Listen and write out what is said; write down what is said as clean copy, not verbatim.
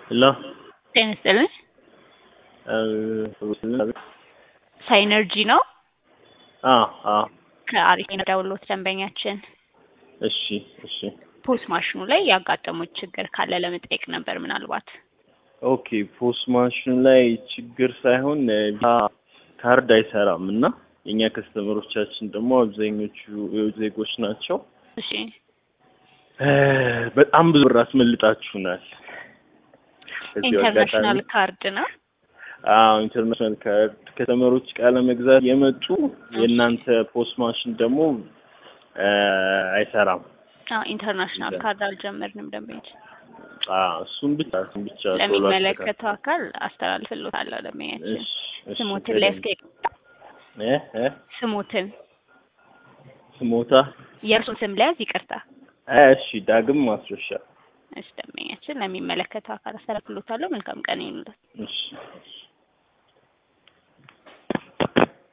لا ጤና ሳይነርጂ ነው ከአሪፍ የደውሎት ደንበኛችን እሺ ፖስ ማሽኑ ላይ ያጋጠሙት ችግር ካለ ለመጠየቅ ነበር ምናልባት ኦኬ ፖስ ማሽኑ ላይ ችግር ሳይሆን ካርድ አይሰራም እና የኛ ከስተመሮቻችን ደግሞ አብዛኞቹ ዜጎች ናቸው እሺ በጣም ብዙ ብር አስመልጣችሁናል ኢንተርናሽናል ካርድ ነው ኢንተርናሽናል ካርድ ከተመሮች ቃለ መግዛት የመጡ የናንተ ፖስ ማሽን ደግሞ አይሰራም ኢንተርናሽናል ካርድ አልጀመርንም ደንበኞች እሱን ብቻ ለሚመለከተው አካል አስተላልፍልዎታለሁ ደንበኛችን ስሞትን ለስከ ስሞታ የእርሱን ስም ላይ ይቅርታ እሺ ዳግም ማስረሻ እሺ ደንበኛችን ለሚመለከተው አካል አስተላልፍልዎታለሁ መልካም ቀን ይሁንልዎት እሺ